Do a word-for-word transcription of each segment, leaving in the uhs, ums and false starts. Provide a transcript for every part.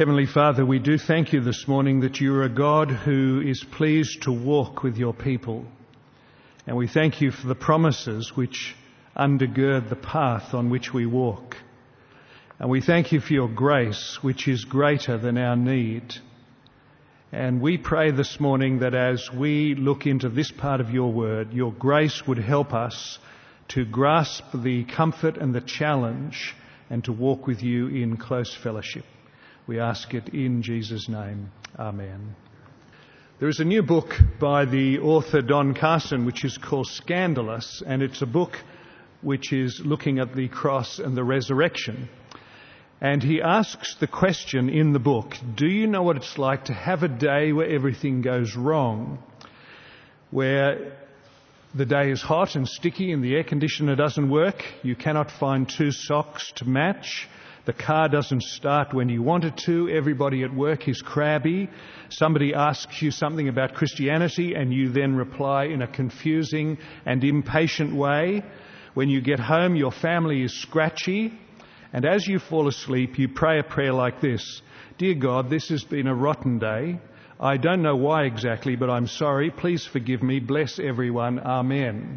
Heavenly Father, we do thank you this morning that you are a God who is pleased to walk with your people. And we thank you for the promises which undergird the path on which we walk. And we thank you for your grace, which is greater than our need. And we pray this morning that as we look into this part of your word, your grace would help us to grasp the comfort and the challenge and to walk with you in close fellowship. We ask it in Jesus' name. Amen. There is a new book by the author Don Carson which is called Scandalous, and it's a book which is looking at the cross and the resurrection. And he asks the question in the book, do you know what it's like to have a day where everything goes wrong? Where the day is hot and sticky and the air conditioner doesn't work, you cannot find two socks to match, the car doesn't start when you want it to, everybody at work is crabby, somebody asks you something about Christianity and you then reply in a confusing and impatient way. When you get home, your family is scratchy, and as you fall asleep, you pray a prayer like this: Dear God, this has been a rotten day. I don't know why exactly, but I'm sorry. Please forgive me. Bless everyone. Amen.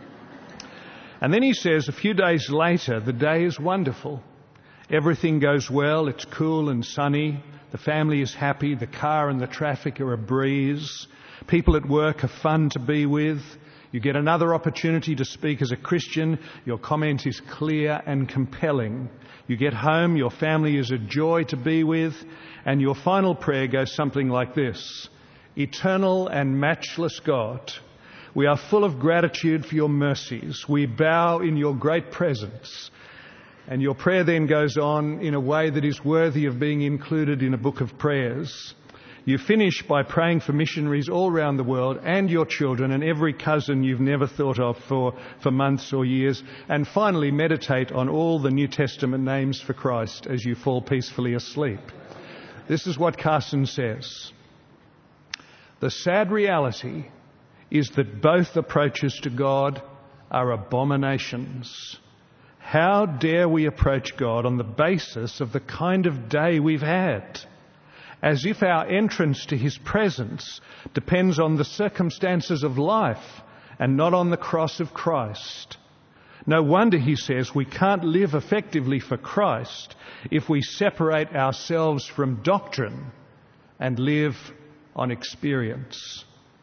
And then he says, a few days later, the day is wonderful. Everything goes well. It's cool and sunny. The family is happy. The car and the traffic are a breeze. People at work are fun to be with. You get another opportunity to speak as a Christian. Your comment is clear and compelling. You get home. Your family is a joy to be with. And your final prayer goes something like this: Eternal and matchless God, we are full of gratitude for your mercies. We bow in your great presence. And your prayer then goes on in a way that is worthy of being included in a book of prayers. You finish by praying for missionaries all around the world and your children and every cousin you've never thought of for, for months or years. And finally, meditate on all the New Testament names for Christ as you fall peacefully asleep. This is what Carson says. The sad reality is that both approaches to God are abominations. How dare we approach God on the basis of the kind of day we've had? As if our entrance to his presence depends on the circumstances of life and not on the cross of Christ. No wonder, he says, we can't live effectively for Christ if we separate ourselves from doctrine and live on experience.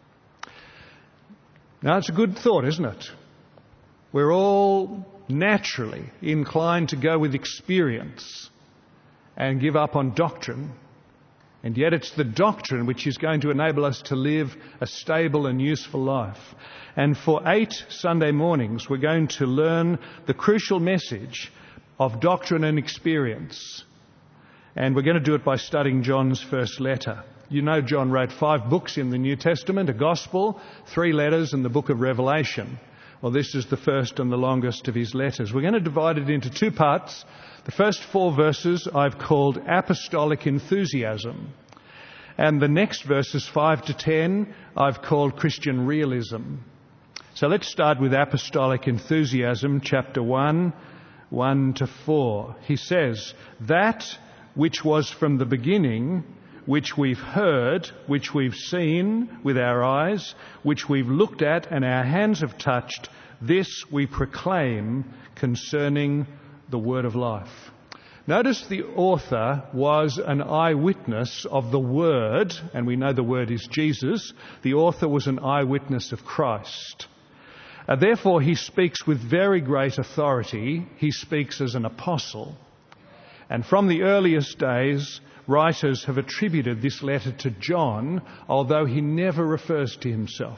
Now, it's a good thought, isn't it? We're all naturally inclined to go with experience and give up on doctrine. And yet it's the doctrine which is going to enable us to live a stable and useful life. And for eight Sunday mornings, we're going to learn the crucial message of doctrine and experience. And we're going to do it by studying John's first letter. You know John wrote five books in the New Testament, a gospel, three letters, and the book of Revelation. Well, this is the first and the longest of his letters. We're going to divide it into two parts. The first four verses I've called apostolic enthusiasm. And the next verses five to ten I've called Christian realism. So let's start with apostolic enthusiasm, chapter one, one to four. He says, that which was from the beginning, which we've heard, which we've seen with our eyes, which we've looked at and our hands have touched, this we proclaim concerning the word of life. Notice the author was an eyewitness of the word, and we know the word is Jesus. The author was an eyewitness of Christ. Uh, therefore, he speaks with very great authority. He speaks as an apostle. And from the earliest days, writers have attributed this letter to John, although he never refers to himself.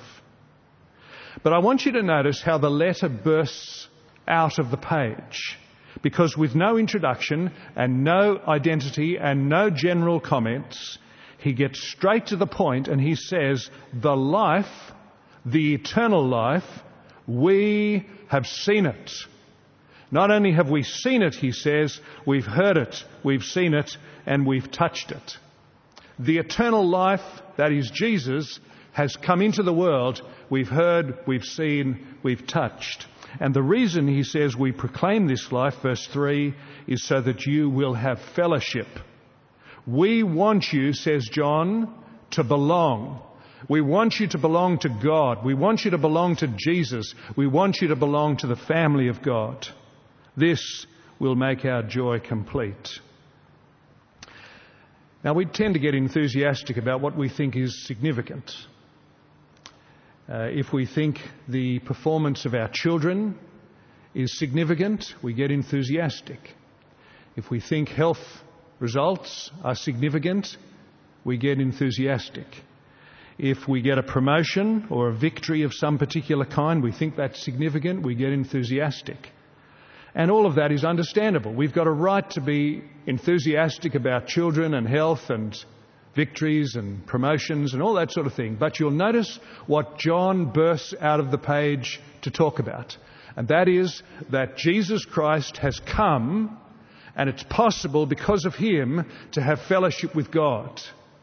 But I want you to notice how the letter bursts out of the page. Because with no introduction and no identity and no general comments, he gets straight to the point and he says, the life, the eternal life, we have seen it. Not only have we seen it, he says, we've heard it, we've seen it, and we've touched it. The eternal life, that is Jesus, has come into the world. We've heard, we've seen, we've touched. And the reason he says we proclaim this life, verse three, is so that you will have fellowship We want you, says John, to belong. We want you to belong to God. We want you to belong to Jesus. We want you to belong to the family of God. This will make our joy complete. Now, we tend to get enthusiastic about what we think is significant. Uh, if we think the performance of our children is significant, we get enthusiastic. If we think health results are significant, we get enthusiastic. If we get a promotion or a victory of some particular kind, we think that's significant, we get enthusiastic. And all of that is understandable. We've got a right to be enthusiastic about children and health and victories and promotions and all that sort of thing. But you'll notice what John bursts out of the page to talk about. And that is that Jesus Christ has come, and it's possible because of him to have fellowship with God.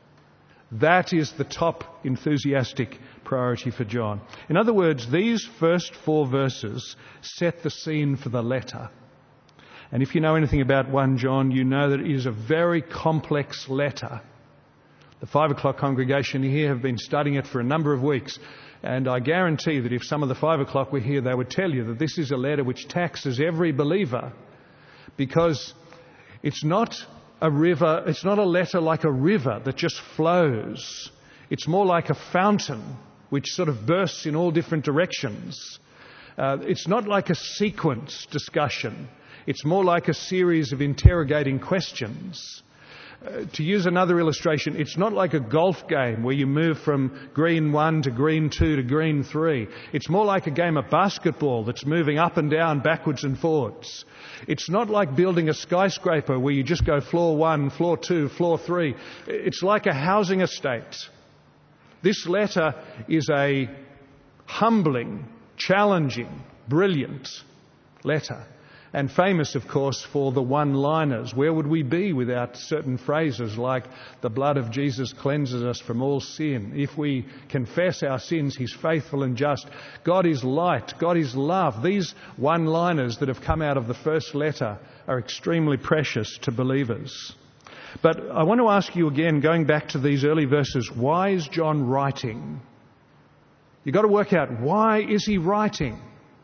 That is the top enthusiastic priority for John. In other words, these first four verses set the scene for the letter. And if you know anything about First John, you know that it is a very complex letter. The five o'clock congregation here have been studying it for a number of weeks. And I guarantee that if some of the five o'clock were here, they would tell you that this is a letter which taxes every believer, because it's not a river, it's not a letter like a river that just flows. It's more like a fountain which sort of bursts in all different directions. Uh, it's not like a sequence discussion. It's more like a series of interrogating questions. Uh, to use another illustration, it's not like a golf game where you move from green one to green two to green three. It's more like a game of basketball that's moving up and down, backwards and forwards. It's not like building a skyscraper where you just go floor one, floor two, floor three. It's like a housing estate. This letter is a humbling, challenging, brilliant letter. And famous, of course, for the one-liners. Where would we be without certain phrases like, the blood of Jesus cleanses us from all sin. If we confess our sins, he's faithful and just. God is light. God is love. These one-liners that have come out of the first letter are extremely precious to believers. But I want to ask you again, going back to these early verses, why is John writing? You've got to work out, why is he writing?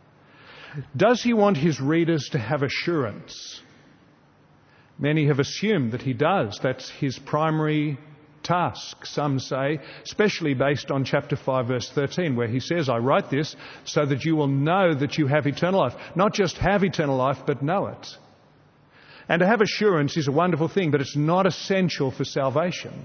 Does he want his readers to have assurance? Many have assumed that he does. That's his primary task, some say, especially based on chapter five, verse thirteen, where he says, I write this so that you will know that you have eternal life. Not just have eternal life, but know it. And to have assurance is a wonderful thing, but it's not essential for salvation.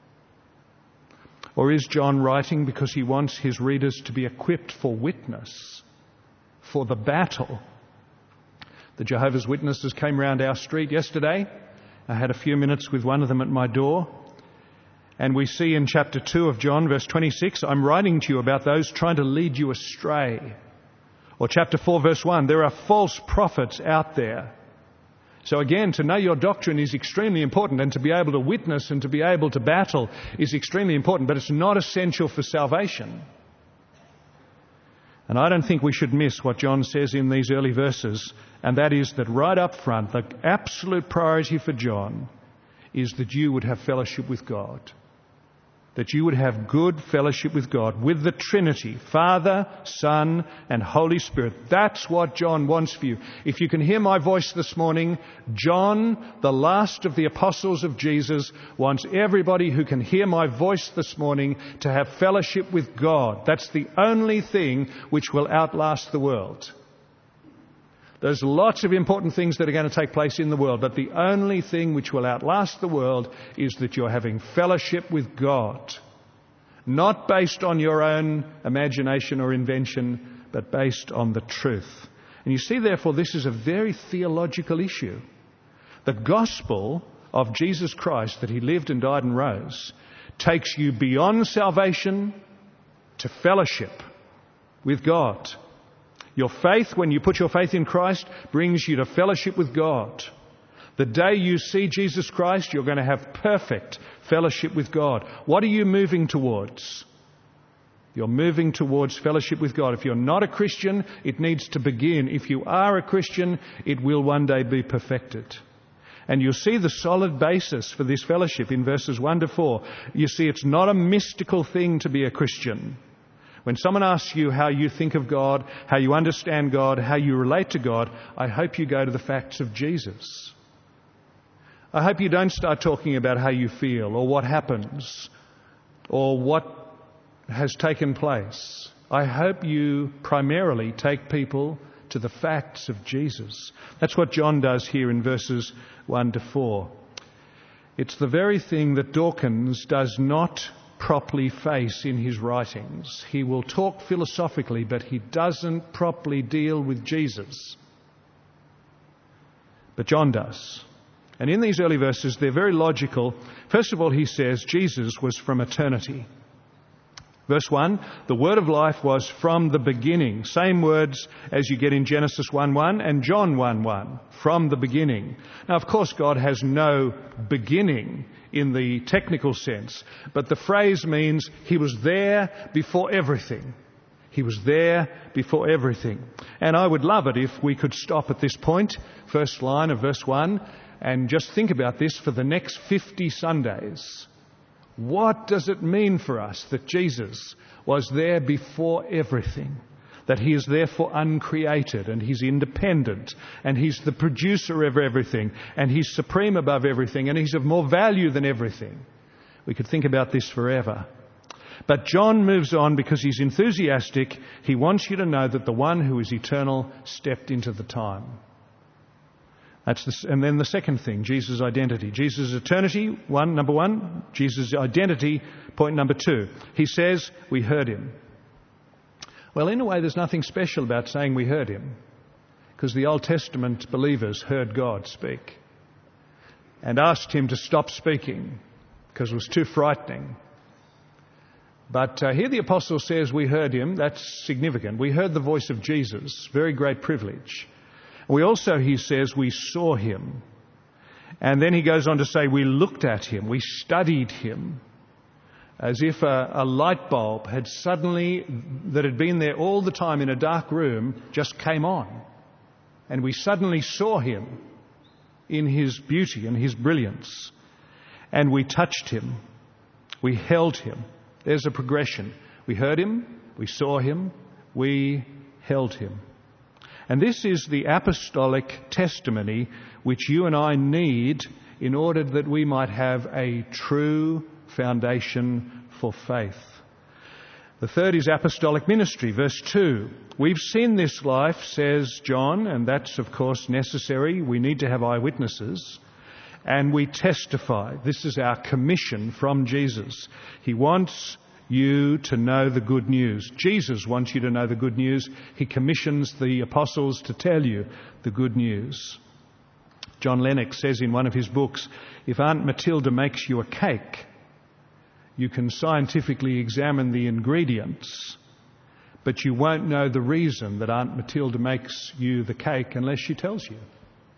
Or is John writing because he wants his readers to be equipped for witness, for the battle? The Jehovah's Witnesses came round our street yesterday. I had a few minutes with one of them at my door. And we see in chapter two of John, verse twenty-six, I'm writing to you about those trying to lead you astray. Or chapter four, verse one, there are false prophets out there. So again, to know your doctrine is extremely important, and to be able to witness and to be able to battle is extremely important, but it's not essential for salvation. And I don't think we should miss what John says in these early verses, and that is that right up front, the absolute priority for John is that you would have fellowship with God. That you would have good fellowship with God, with the Trinity, Father, Son, and Holy Spirit. That's what John wants for you. If you can hear my voice this morning, John, the last of the apostles of Jesus, wants everybody who can hear my voice this morning to have fellowship with God. That's the only thing which will outlast the world. There's lots of important things that are going to take place in the world, but the only thing which will outlast the world is that you're having fellowship with God. Not based on your own imagination or invention, but based on the truth. And you see, therefore, this is a very theological issue. The gospel of Jesus Christ, that he lived and died and rose, takes you beyond salvation to fellowship with God. Your faith, when you put your faith in Christ, brings you to fellowship with God. The day you see Jesus Christ, you're going to have perfect fellowship with God. What are you moving towards? You're moving towards fellowship with God. If you're not a Christian, it needs to begin. If you are a Christian, it will one day be perfected. And you'll see the solid basis for this fellowship in verses one to four. You see, it's not a mystical thing to be a Christian. When someone asks you how you think of God, how you understand God, how you relate to God, I hope you go to the facts of Jesus. I hope you don't start talking about how you feel or what happens or what has taken place. I hope you primarily take people to the facts of Jesus. That's what John does here in verses one to four. It's the very thing that Dawkins does not properly face in his writings. He will talk philosophically, but he doesn't properly deal with Jesus. But John does. And in these early verses, they're very logical. First of all, he says Jesus was from eternity. Verse one, the word of life was from the beginning. Same words as you get in Genesis one one and John one one, from the beginning. Now, of course, God has no beginning in the technical sense, but the phrase means he was there before everything. He was there before everything. And I would love it if we could stop at this point, first line of verse one, and just think about this for the next fifty Sundays. What does it mean for us that Jesus was there before everything? That he is therefore uncreated and he's independent and he's the producer of everything and he's supreme above everything and he's of more value than everything. We could think about this forever. But John moves on because he's enthusiastic. He wants you to know that the one who is eternal stepped into the time. That's the, and then the second thing, Jesus' identity. Jesus' eternity, one, number one. Jesus' identity, point number two. He says, we heard him. Well, in a way, there's nothing special about saying we heard him, because the Old Testament believers heard God speak and asked him to stop speaking because it was too frightening. But uh, here the apostle says we heard him. That's significant. We heard the voice of Jesus. Very great privilege. We also, he says, we saw him. And then he goes on to say we looked at him, we studied him, as if a, a light bulb had suddenly, that had been there all the time in a dark room, just came on. And we suddenly saw him in his beauty and his brilliance. And we touched him. We held him. There's a progression. We heard him, we saw him, we held him. And this is the apostolic testimony which you and I need in order that we might have a true foundation for faith. The third is apostolic ministry. Verse two. We've seen this life, says John, and that's of course necessary. We need to have eyewitnesses. And we testify. This is our commission from Jesus. He wants you to know the good news. Jesus wants you to know the good news. He commissions the apostles to tell you the good news. John Lennox says in one of his books, if Aunt Matilda makes you a cake, you can scientifically examine the ingredients, but you won't know the reason that Aunt Matilda makes you the cake unless she tells you.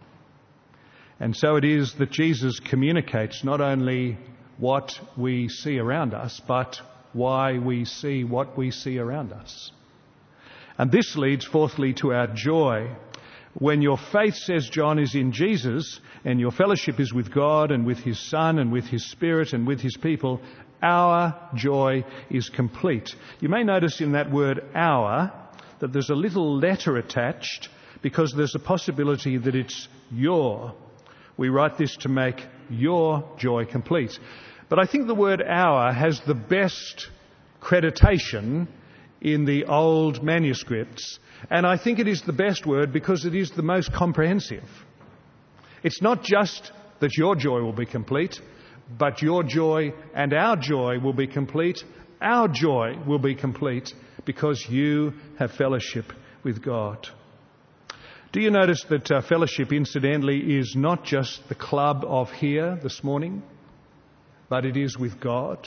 And so it is that Jesus communicates not only what we see around us, but why we see what we see around us. And this leads, fourthly, to our joy. When your faith, says John, is in Jesus, and your fellowship is with God and with his Son and with his Spirit and with his people, our joy is complete. You may notice in that word our that there's a little letter attached because there's a possibility that it's your. We write this to make your joy complete. But I think the word our has the best creditation in the old manuscripts. And I think it is the best word because it is the most comprehensive. It's not just that your joy will be complete, but your joy and our joy will be complete. Our joy will be complete because you have fellowship with God. Do you notice that uh, fellowship, incidentally, is not just the club of here this morning, but it is with God?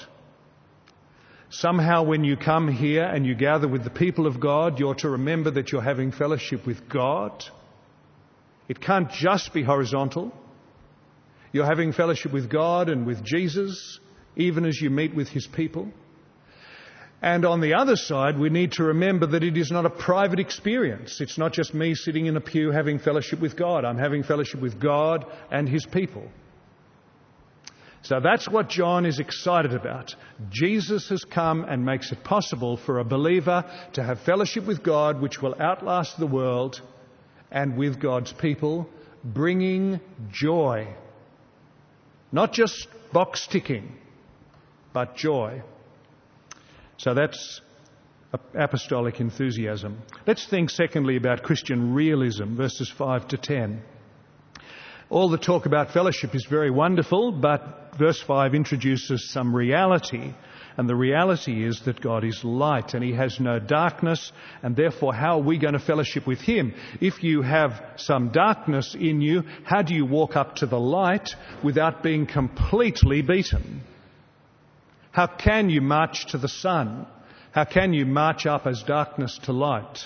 Somehow when you come here and you gather with the people of God, you're to remember that you're having fellowship with God. It can't just be horizontal. You're having fellowship with God and with Jesus, even as you meet with his people. And on the other side, we need to remember that it is not a private experience. It's not just me sitting in a pew having fellowship with God. I'm having fellowship with God and his people. So that's what John is excited about. Jesus has come and makes it possible for a believer to have fellowship with God, which will outlast the world, and with God's people, bringing joy. Not just box ticking, but joy. So that's apostolic enthusiasm. Let's think secondly about Christian realism, verses five to ten. All the talk about fellowship is very wonderful, but verse five introduces some reality. And the reality is that God is light and he has no darkness, and therefore how are we going to fellowship with him? If you have some darkness in you, how do you walk up to the light without being completely beaten? How can you march to the sun? How can you march up as darkness to light?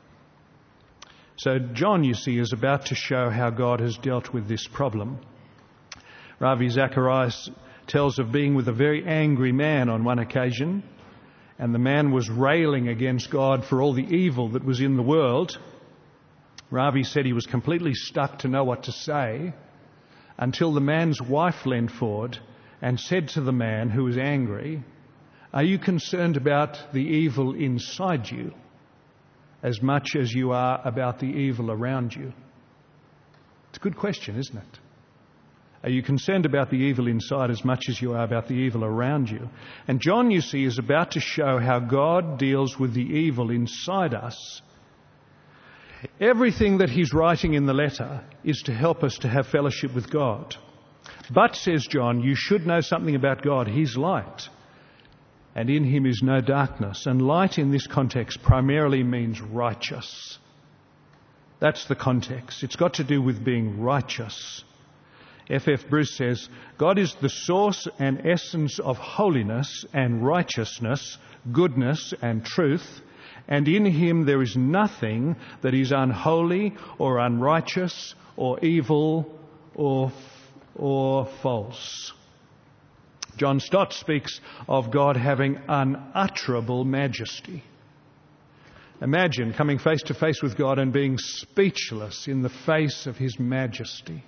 So John, you see, is about to show how God has dealt with this problem. Ravi Zacharias tells of being with a very angry man on one occasion, and the man was railing against God for all the evil that was in the world. Ravi said he was completely stuck to know what to say until the man's wife leant forward and said to the man who was angry, "Are you concerned about the evil inside you as much as you are about the evil around you?" It's a good question, isn't it? Are you concerned about the evil inside as much as you are about the evil around you? And John, you see, is about to show how God deals with the evil inside us. Everything that he's writing in the letter is to help us to have fellowship with God. But, says John, you should know something about God. He's light, and in him is no darkness. And light in this context primarily means righteous. That's the context. It's got to do with being righteous. F F Bruce says, God is the source and essence of holiness and righteousness, goodness and truth, and in him there is nothing that is unholy or unrighteous or evil or or false. John Stott speaks of God having unutterable majesty. Imagine coming face to face with God and being speechless in the face of his majesty.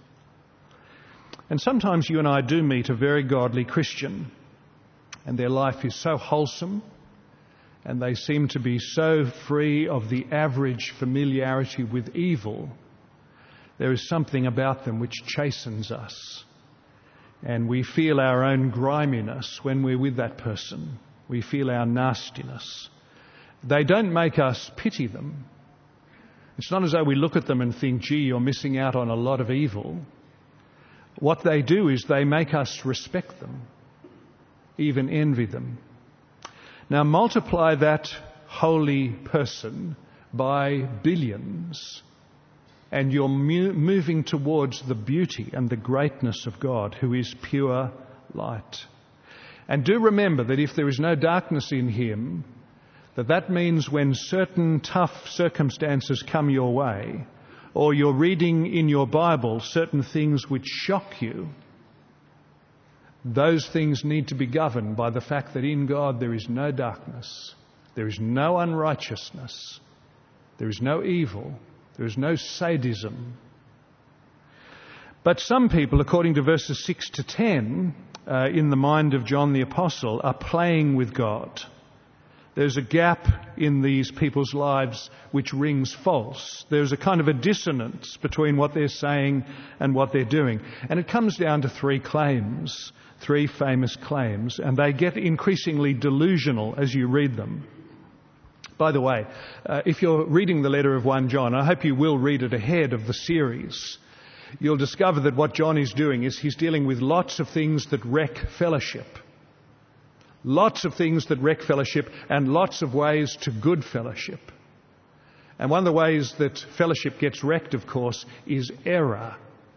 And sometimes you and I do meet a very godly Christian, and their life is so wholesome, and they seem to be so free of the average familiarity with evil. There is something about them which chastens us, and we feel our own griminess when we're with that person. We feel our nastiness. They don't make us pity them. It's not as though we look at them and think, gee, you're missing out on a lot of evil. What they do is they make us respect them, even envy them. Now multiply that holy person by billions, and you're mu- moving towards the beauty and the greatness of God, who is pure light. And do remember that if there is no darkness in him, that that means when certain tough circumstances come your way, or you're reading in your Bible certain things which shock you, those things need to be governed by the fact that in God there is no darkness, there is no unrighteousness, there is no evil, there is no sadism. But some people, according to verses six to ten, uh, in the mind of John the Apostle, are playing with God. There's a gap in these people's lives which rings false. There's a kind of a dissonance between what they're saying and what they're doing. And it comes down to three claims, three famous claims, and they get increasingly delusional as you read them. By the way, uh, if you're reading the letter of First John, I hope you will read it ahead of the series. You'll discover that what John is doing is he's dealing with lots of things that wreck fellowship. Lots of things that wreck fellowship, and lots of ways to good fellowship. And one of the ways that fellowship gets wrecked, of course, is error.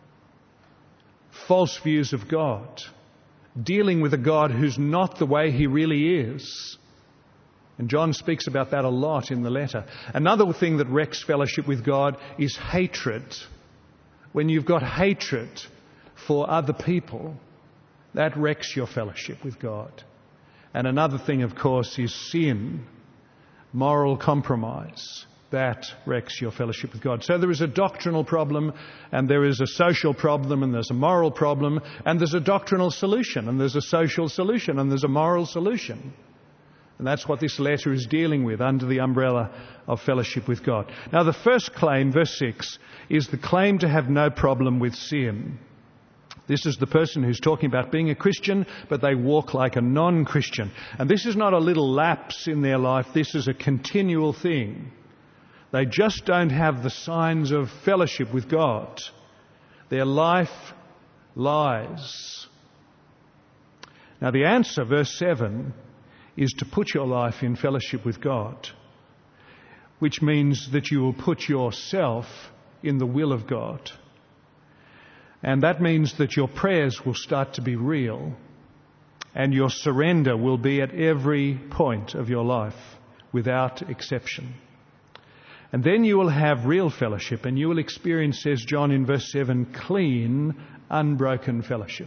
False views of God. Dealing with a God who's not the way he really is. And John speaks about that a lot in the letter. Another thing that wrecks fellowship with God is hatred. When you've got hatred for other people, that wrecks your fellowship with God. And another thing, of course, is sin, moral compromise. That wrecks your fellowship with God. So there is a doctrinal problem, and there is a social problem, and there's a moral problem, and there's a doctrinal solution, and there's a social solution, and there's a moral solution. And that's what this letter is dealing with under the umbrella of fellowship with God. Now, the first claim, verse six, is the claim to have no problem with sin. This is the person who's talking about being a Christian, but they walk like a non-Christian. And this is not a little lapse in their life. This is a continual thing. They just don't have the signs of fellowship with God. Their life lies. Now, the answer, verse seven, is to put your life in fellowship with God, which means that you will put yourself in the will of God. And that means that your prayers will start to be real, and your surrender will be at every point of your life, without exception. And then you will have real fellowship, and you will experience, says John in verse seven, clean, unbroken fellowship.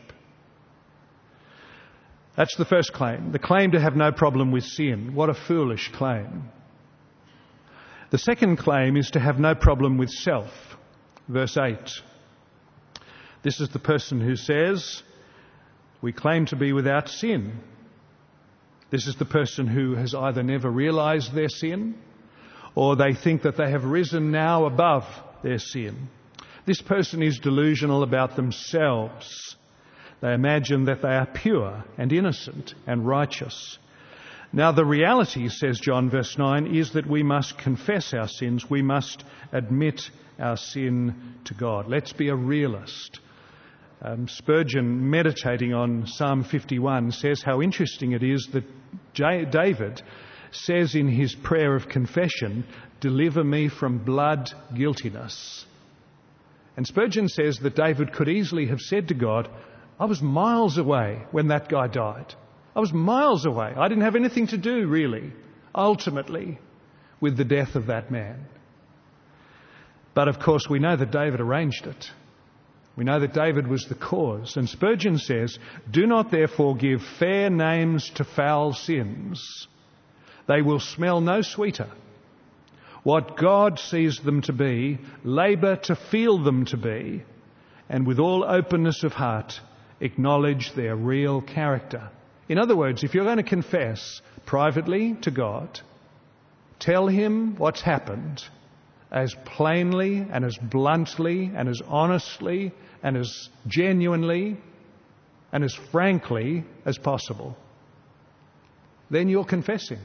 That's the first claim, the claim to have no problem with sin. What a foolish claim. The second claim is to have no problem with self. Verse eight. This is the person who says, we claim to be without sin. This is the person who has either never realized their sin, or they think that they have risen now above their sin. This person is delusional about themselves. They imagine that they are pure and innocent and righteous. Now, the reality, says John, verse nine, is that we must confess our sins. We must admit our sin to God. Let's be a realist. Um, Spurgeon, meditating on Psalm fifty-one, says how interesting it is that J- David says in his prayer of confession, deliver me from blood guiltiness. And Spurgeon says that David could easily have said to God, I was miles away when that guy died. I was miles away. I didn't have anything to do, really, ultimately, with the death of that man. But of course, we know that David arranged it. We know that David was the cause. And Spurgeon says, do not therefore give fair names to foul sins. They will smell no sweeter. What God sees them to be, labour to feel them to be, and with all openness of heart, acknowledge their real character. In other words, if you're going to confess privately to God, tell him what's happened as plainly and as bluntly and as honestly and as genuinely and as frankly as possible. Then you're confessing.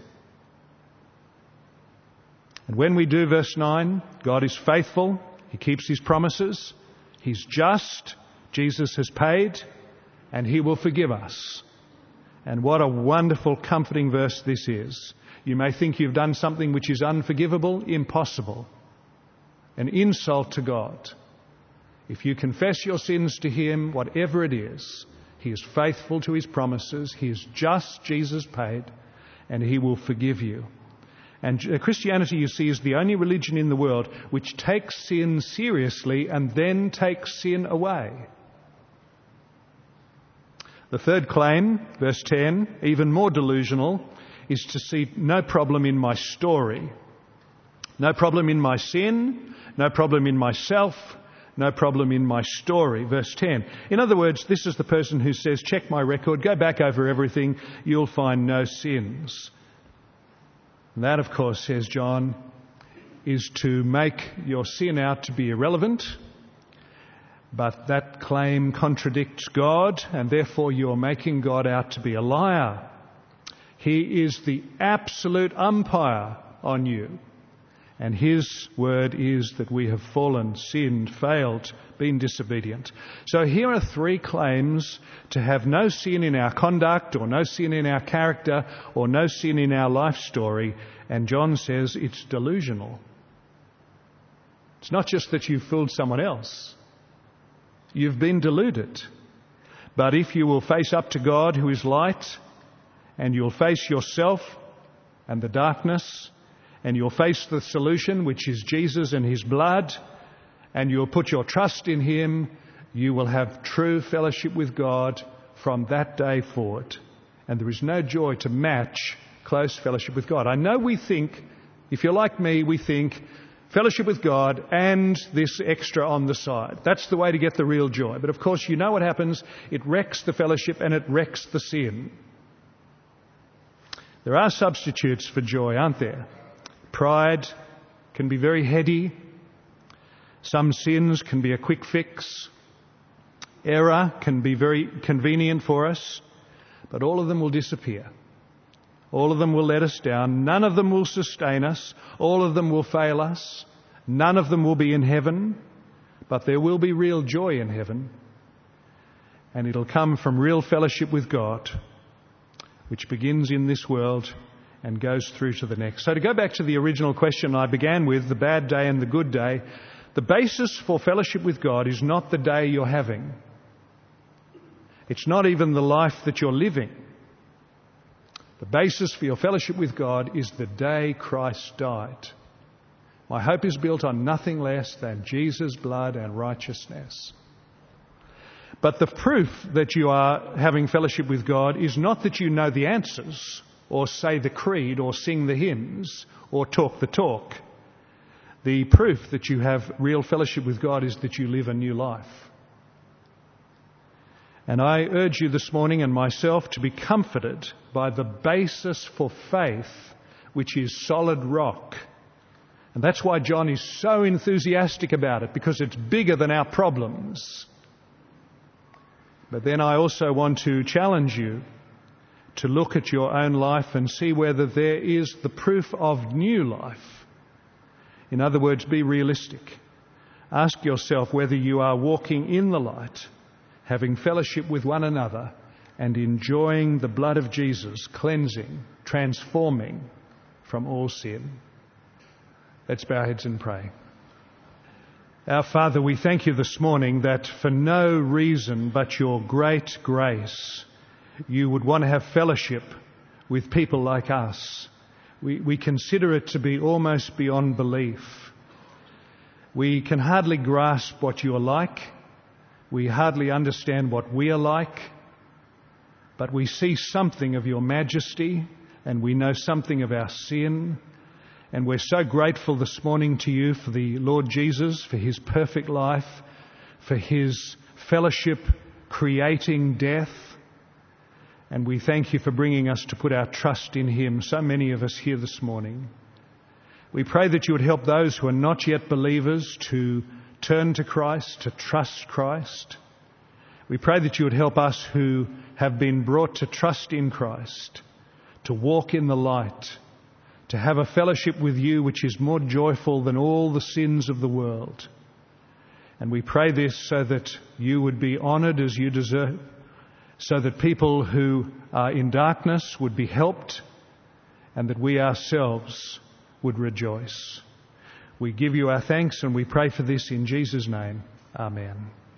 And when we do, verse nine, God is faithful. He keeps his promises. He's just. Jesus has paid, and he will forgive us. And what a wonderful, comforting verse this is. You may think you've done something which is unforgivable, impossible, an insult to God. If you confess your sins to him, whatever it is, he is faithful to his promises. He is just. Jesus paid, and he will forgive you. And Christianity, you see, is the only religion in the world which takes sin seriously and then takes sin away. The third claim, verse ten, even more delusional, is to see no problem in my story. No problem in my sin, no problem in myself, no problem in my story. Verse ten. In other words, this is the person who says, check my record, go back over everything, you'll find no sins. And that, of course, says John, is to make your sin out to be irrelevant. But that claim contradicts God, and therefore you're making God out to be a liar. He is the absolute umpire on you. And his word is that we have fallen, sinned, failed, been disobedient. So here are three claims to have no sin in our conduct, or no sin in our character, or no sin in our life story. And John says it's delusional. It's not just that you've fooled someone else. You've been deluded. But if you will face up to God, who is light, and you'll face yourself and the darkness, and you'll face the solution, which is Jesus and his blood, and you'll put your trust in him, you will have true fellowship with God from that day forward. And there is no joy to match close fellowship with God. I know we think, if you're like me, we think fellowship with God and this extra on the side. That's the way to get the real joy. But of course, you know what happens. It wrecks the fellowship and it wrecks the sin. There are substitutes for joy, aren't there? Pride can be very heady. Some sins can be a quick fix. Error can be very convenient for us. But all of them will disappear. All of them will let us down. None of them will sustain us. All of them will fail us. None of them will be in heaven. But there will be real joy in heaven. And it'll come from real fellowship with God, which begins in this world and goes through to the next. So to go back to the original question I began with, the bad day and the good day, the basis for fellowship with God is not the day you're having. It's not even the life that you're living. The basis for your fellowship with God is the day Christ died. My hope is built on nothing less than Jesus' blood and righteousness. But the proof that you are having fellowship with God is not that you know the answers, or say the creed, or sing the hymns, or talk the talk. The proof that you have real fellowship with God is that you live a new life. And I urge you this morning and myself to be comforted by the basis for faith, which is solid rock. And that's why John is so enthusiastic about it, because it's bigger than our problems. But then I also want to challenge you to look at your own life and see whether there is the proof of new life. In other words, be realistic. Ask yourself whether you are walking in the light, having fellowship with one another, and enjoying the blood of Jesus, cleansing, transforming from all sin. Let's bow our heads and pray. Our Father, we thank you this morning that for no reason but your great grace, you would want to have fellowship with people like us. We, we consider it to be almost beyond belief. We can hardly grasp what you are like. We hardly understand what we are like. But we see something of your majesty, and we know something of our sin. And we're so grateful this morning to you for the Lord Jesus, for his perfect life, for his fellowship creating death. And we thank you for bringing us to put our trust in him, so many of us here this morning. We pray that you would help those who are not yet believers to turn to Christ, to trust Christ. We pray that you would help us who have been brought to trust in Christ, to walk in the light, to have a fellowship with you which is more joyful than all the sins of the world. And we pray this so that you would be honoured as you deserve, so that people who are in darkness would be helped, and that we ourselves would rejoice. We give you our thanks and we pray for this in Jesus' name. Amen.